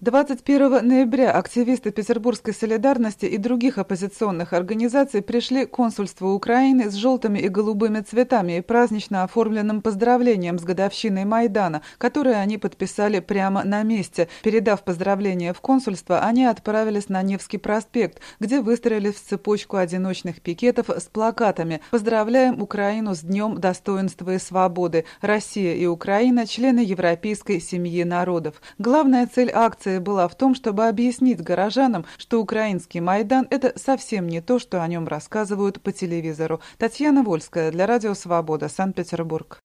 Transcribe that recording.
21 ноября активисты Петербургской солидарности и других оппозиционных организаций пришли к консульству Украины с желтыми и голубыми цветами и празднично оформленным поздравлением с годовщиной Майдана, которое они подписали прямо на месте. Передав поздравления в консульство, они отправились на Невский проспект, где выстроились в цепочку одиночных пикетов с плакатами «Поздравляем Украину с Днем достоинства и свободы. Россия и Украина – члены европейской семьи народов». Главная цель акции была в том, чтобы объяснить горожанам, что украинский Майдан – это совсем не то, что о нем рассказывают по телевизору. Татьяна Вольская для Радио Свобода, Санкт-Петербург.